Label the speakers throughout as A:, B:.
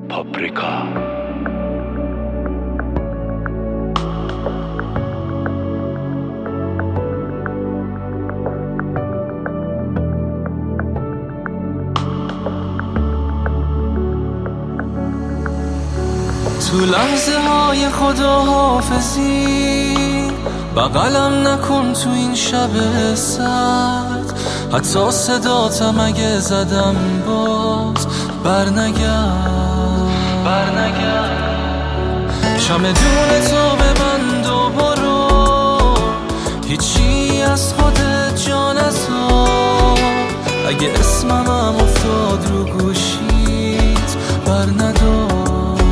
A: پاپریکا.
B: تو لحظه های خداحافظی بغلم نکن تو این شب سرد، حتی صداتم اگه زدم باز برنگرد. چمدون تو ببند و برو، هیچی از خودت جا نذار. اگه اسمم افتاد رو گوشیت برندار.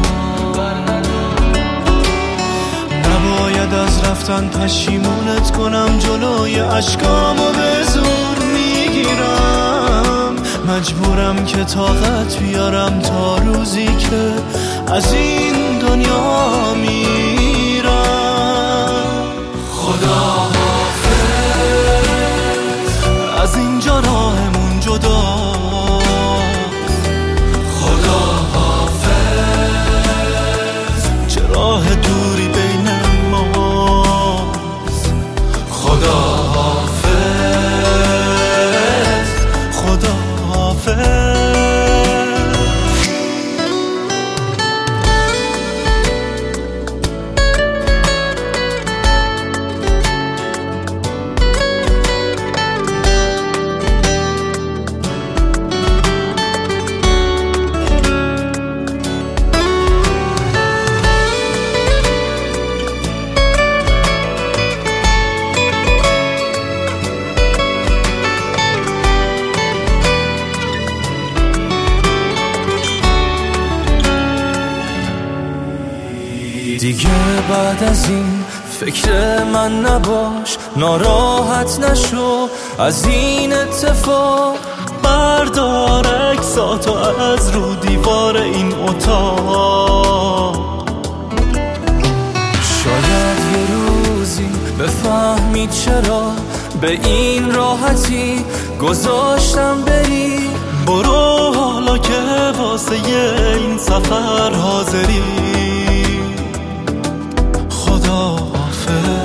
C: نباید از رفتن پشیمونت کنم، جلوی اشکامو به زور میگیرم. مجبورم که طاقت بیارم تا روزی که از این دنیا میرم. خدا حافظ، از اینجا راهمون جدا. خدا حافظ، چه راه دوری بین ماست. خدا حافظ، خدا حافظ.
B: دیگه بعد از این فکر من نباش، ناراحت نشو از این اتفاق.
C: بردار عکساتو از رو دیوار این اتاق.
B: شاید یه روزی بفهمی چرا به این راحتی گذاشتم بری.
C: برو حالا که واسه این سفر حاضری. خدا حافظ.